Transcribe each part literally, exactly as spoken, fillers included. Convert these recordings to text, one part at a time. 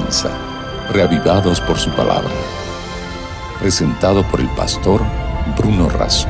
comienza, Reavivados por su palabra. Presentado por el pastor Bruno Razo.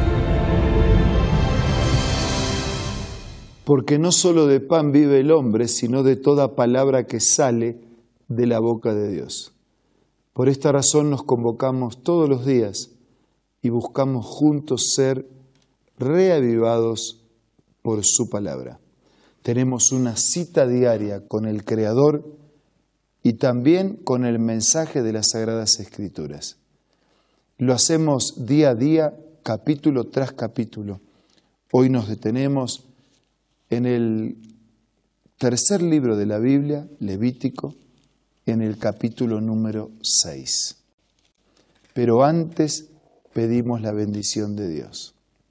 Porque no solo de pan vive el hombre, sino de toda palabra que sale de la boca de Dios. Por esta razón nos convocamos todos los días y buscamos juntos ser reavivados por su palabra. Tenemos una cita diaria con el Creador y también con el mensaje de las Sagradas Escrituras. Lo hacemos día a día, capítulo tras capítulo. Hoy nos detenemos en el tercer libro de la Biblia, Levítico, en el capítulo número seis. Pero antes pedimos la bendición de Dios.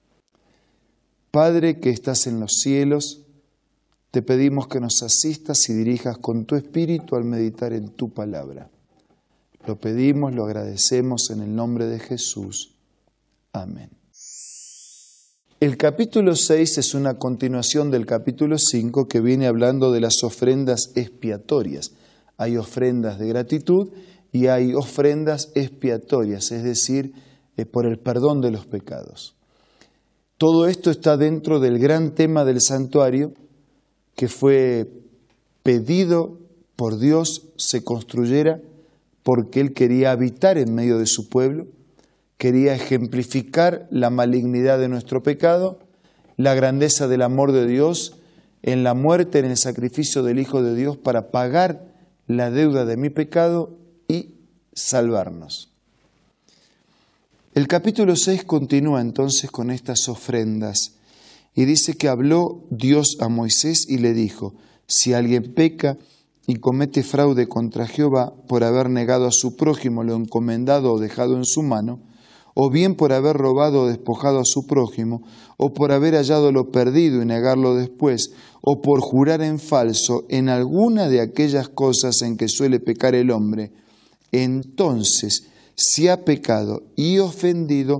Padre que estás en los cielos, te pedimos que nos asistas y dirijas con tu espíritu al meditar en tu palabra. Lo pedimos, lo agradecemos en el nombre de Jesús. Amén. El capítulo seis es una continuación del capítulo cinco que viene hablando de las ofrendas expiatorias. Hay ofrendas de gratitud y hay ofrendas expiatorias, es decir, eh, por el perdón de los pecados. Todo esto está dentro del gran tema del santuario que fue pedido por Dios se construyera porque Él quería habitar en medio de su pueblo, quería ejemplificar la malignidad de nuestro pecado, la grandeza del amor de Dios en la muerte, en el sacrificio del Hijo de Dios para pagar la deuda de mi pecado y salvarnos. El capítulo seis continúa entonces con estas ofrendas y dice que habló Dios a Moisés y le dijo: si alguien peca y comete fraude contra Jehová por haber negado a su prójimo lo encomendado o dejado en su mano, o bien por haber robado o despojado a su prójimo, o por haber hallado lo perdido y negarlo después, o por jurar en falso en alguna de aquellas cosas en que suele pecar el hombre, entonces, si ha pecado y ofendido,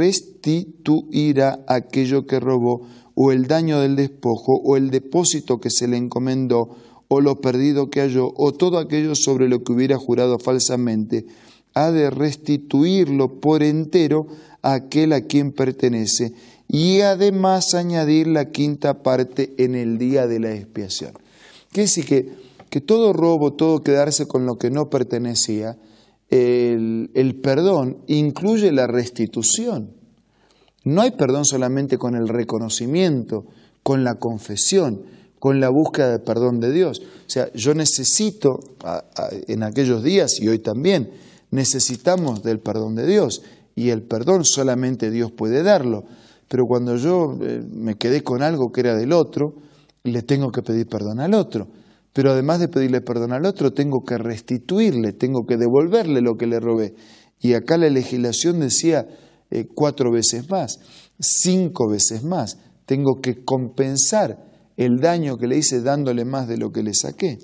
restituirá aquello que robó, o el daño del despojo, o el depósito que se le encomendó, o lo perdido que halló, o todo aquello sobre lo que hubiera jurado falsamente, ha de restituirlo por entero a aquel a quien pertenece, y además añadir la quinta parte en el día de la expiación. Quiere decir que, que todo robo, todo quedarse con lo que no pertenecía, el, el perdón incluye la restitución. No hay perdón solamente con el reconocimiento, con la confesión, con la búsqueda de perdón de Dios. O sea, yo necesito, a, a, en aquellos días y hoy también, necesitamos del perdón de Dios. Y el perdón solamente Dios puede darlo. Pero cuando yo eh, me quedé con algo que era del otro, le tengo que pedir perdón al otro. Pero además de pedirle perdón al otro, tengo que restituirle, tengo que devolverle lo que le robé. Y acá la legislación decía eh, cuatro veces más, cinco veces más. Tengo que compensar el daño que le hice dándole más de lo que le saqué.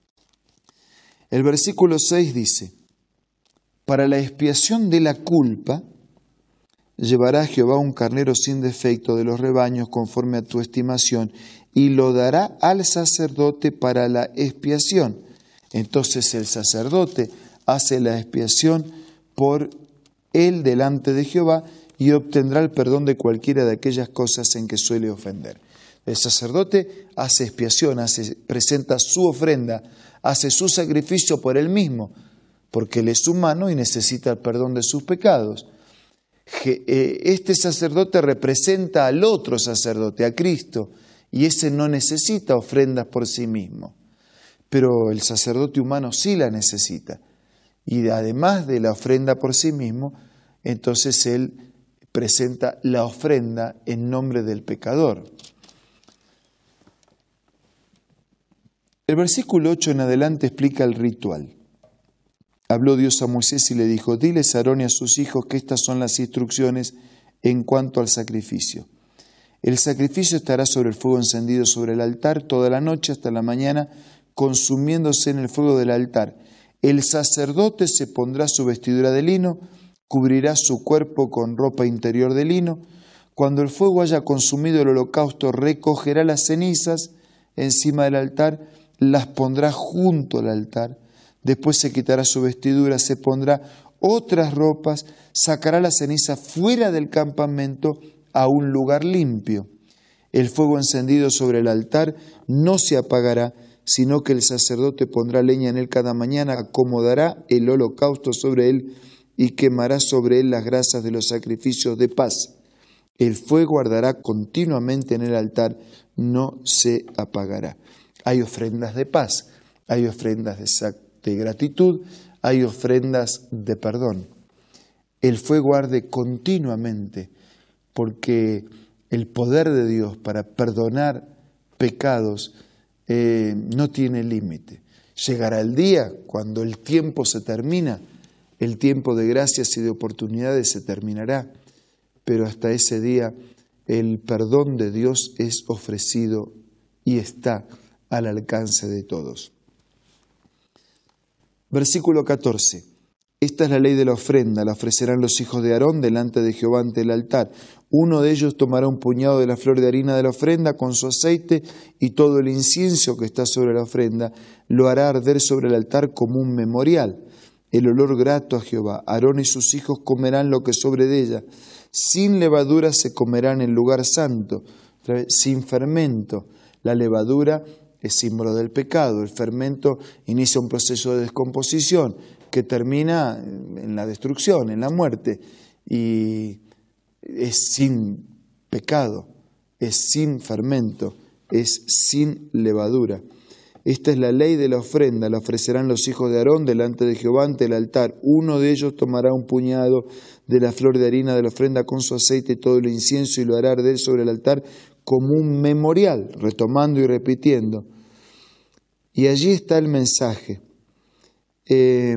El versículo seis dice: para la expiación de la culpa, llevará Jehová un carnero sin defecto de los rebaños conforme a tu estimación, y lo dará al sacerdote para la expiación. Entonces el sacerdote hace la expiación por él delante de Jehová y obtendrá el perdón de cualquiera de aquellas cosas en que suele ofender. El sacerdote hace expiación, hace, presenta su ofrenda, hace su sacrificio por él mismo, porque él es humano y necesita el perdón de sus pecados. Este sacerdote representa al otro sacerdote, a Cristo, y ese no necesita ofrendas por sí mismo. Pero el sacerdote humano sí la necesita. Y además de la ofrenda por sí mismo, entonces él presenta la ofrenda en nombre del pecador. El versículo ocho en adelante explica el ritual. Habló Dios a Moisés y le dijo: diles a Aarón y a sus hijos que estas son las instrucciones en cuanto al sacrificio. El sacrificio estará sobre el fuego encendido sobre el altar toda la noche hasta la mañana, consumiéndose en el fuego del altar. El sacerdote se pondrá su vestidura de lino, cubrirá su cuerpo con ropa interior de lino. Cuando el fuego haya consumido el holocausto, recogerá las cenizas encima del altar, las pondrá junto al altar. Después se quitará su vestidura, se pondrá otras ropas, sacará la ceniza fuera del campamento a un lugar limpio. El fuego encendido sobre el altar no se apagará, sino que el sacerdote pondrá leña en él cada mañana, acomodará el holocausto sobre él y quemará sobre él las grasas de los sacrificios de paz. El fuego arderá continuamente en el altar, no se apagará. Hay ofrendas de paz, hay ofrendas de, de gratitud, hay ofrendas de perdón. El fuego arde continuamente porque el poder de Dios para perdonar pecados eh, no tiene límite. Llegará el día cuando el tiempo se termina, el tiempo de gracias y de oportunidades se terminará, pero hasta ese día el perdón de Dios es ofrecido y está al alcance de todos. Versículo catorce. Esta es la ley de la ofrenda, la ofrecerán los hijos de Aarón delante de Jehová ante el altar. Uno de ellos tomará un puñado de la flor de harina de la ofrenda con su aceite y todo el incienso que está sobre la ofrenda lo hará arder sobre el altar como un memorial. El olor grato a Jehová. Aarón y sus hijos comerán lo que sobre de ella. Sin levadura se comerá en el lugar santo, sin fermento. La levadura es símbolo del pecado. El fermento inicia un proceso de descomposición que termina en la destrucción, en la muerte, y es sin pecado, es sin fermento, es sin levadura. Esta es la ley de la ofrenda, la ofrecerán los hijos de Aarón delante de Jehová ante el altar. Uno de ellos tomará un puñado de la flor de harina de la ofrenda con su aceite y todo el incienso y lo hará arder sobre el altar como un memorial, retomando y repitiendo. Y allí está el mensaje. Eh,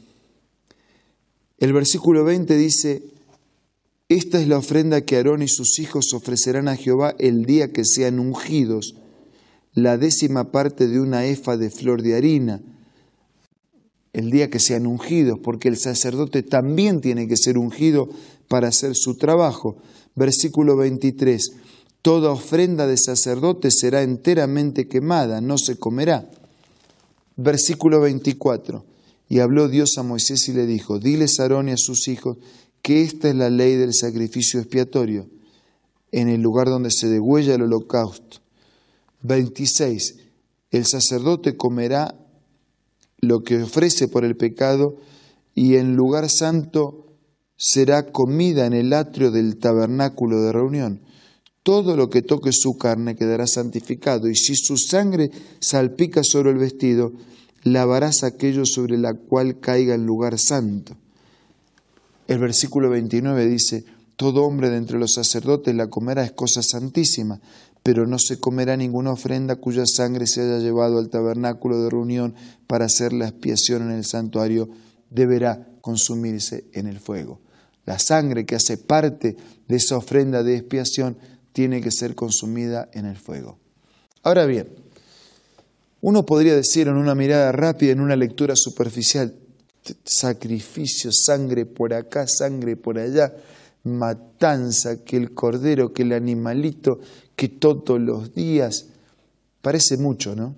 el versículo veinte dice: esta es la ofrenda que Aarón y sus hijos ofrecerán a Jehová el día que sean ungidos, la décima parte de una efa de flor de harina, el día que sean ungidos, porque el sacerdote también tiene que ser ungido para hacer su trabajo. Versículo veintitrés, toda ofrenda de sacerdote será enteramente quemada, no se comerá. Versículo veinticuatro, y habló Dios a Moisés y le dijo, diles a Aarón y a sus hijos que esta es la ley del sacrificio expiatorio, en el lugar donde se degüella el holocausto. veintiséis. El sacerdote comerá lo que ofrece por el pecado y en lugar santo será comida en el atrio del tabernáculo de reunión. Todo lo que toque su carne quedará santificado y si su sangre salpica sobre el vestido, lavarás aquello sobre la cual caiga el lugar santo. El versículo veintinueve dice, todo hombre de entre los sacerdotes la comerá, es cosa santísima, pero no se comerá ninguna ofrenda cuya sangre se haya llevado al tabernáculo de reunión para hacer la expiación en el santuario, deberá consumirse en el fuego. La sangre que hace parte de esa ofrenda de expiación tiene que ser consumida en el fuego. Ahora bien, uno podría decir en una mirada rápida, en una lectura superficial, sacrificio, sangre por acá, sangre por allá, matanza, que el cordero, que el animalito, que todos los días. Parece mucho, ¿no?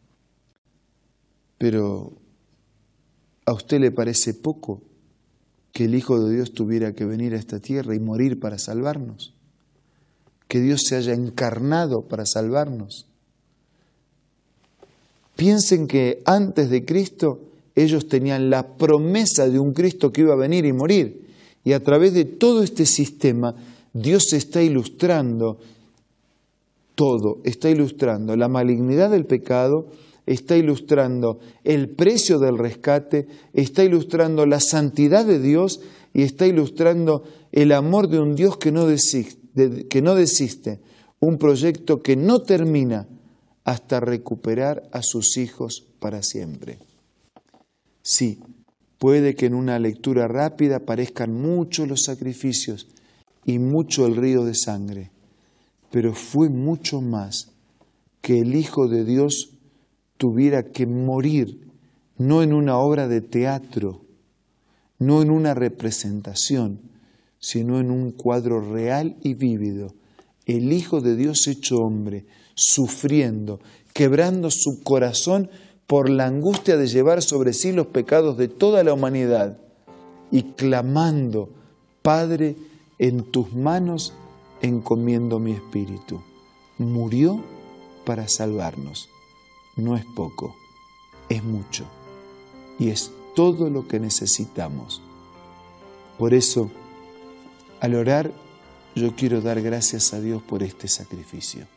Pero ¿a usted le parece poco que el Hijo de Dios tuviera que venir a esta tierra y morir para salvarnos? Que Dios se haya encarnado para salvarnos. Piensen que antes de Cristo ellos tenían la promesa de un Cristo que iba a venir y morir. Y a través de todo este sistema, Dios está ilustrando todo, está ilustrando la malignidad del pecado, está ilustrando el precio del rescate, está ilustrando la santidad de Dios y está ilustrando el amor de un Dios que no desiste, que no desiste, un proyecto que no termina hasta recuperar a sus hijos para siempre. Sí, puede que en una lectura rápida parezcan muchos los sacrificios y mucho el río de sangre, pero fue mucho más que el Hijo de Dios tuviera que morir, no en una obra de teatro, no en una representación, sino en un cuadro real y vívido. El Hijo de Dios hecho hombre, sufriendo, quebrando su corazón por la angustia de llevar sobre sí los pecados de toda la humanidad y clamando, Padre, en tus manos encomiendo mi espíritu. Murió para salvarnos. No es poco, es mucho y es todo lo que necesitamos. Por eso, al orar, yo quiero dar gracias a Dios por este sacrificio.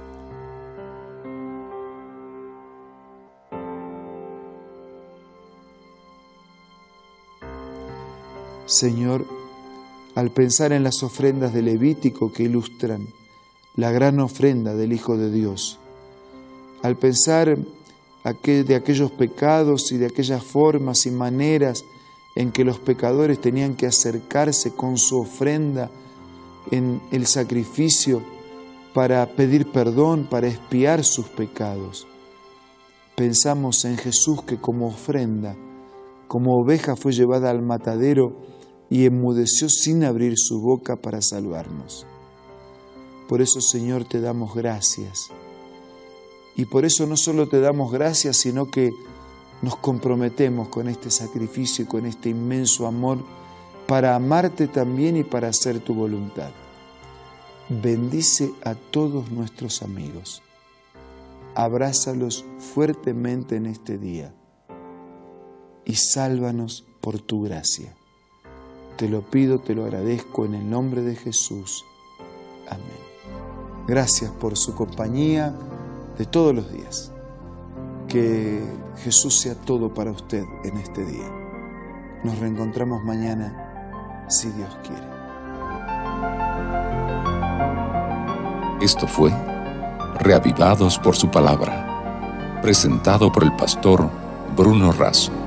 Señor, al pensar en las ofrendas de Levítico que ilustran la gran ofrenda del Hijo de Dios, al pensar de aquellos pecados y de aquellas formas y maneras en que los pecadores tenían que acercarse con su ofrenda en el sacrificio para pedir perdón, para expiar sus pecados, pensamos en Jesús que como ofrenda, como oveja fue llevada al matadero y enmudeció sin abrir su boca para salvarnos. Por eso, Señor, te damos gracias. Y por eso no solo te damos gracias, sino que nos comprometemos con este sacrificio y con este inmenso amor para amarte también y para hacer tu voluntad. Bendice a todos nuestros amigos. Abrázalos fuertemente en este día y sálvanos por tu gracia. Te lo pido, te lo agradezco en el nombre de Jesús. Amén. Gracias por su compañía de todos los días. Que Jesús sea todo para usted en este día. Nos reencontramos mañana, si Dios quiere. Esto fue Reavivados por su palabra, presentado por el pastor Bruno Razo.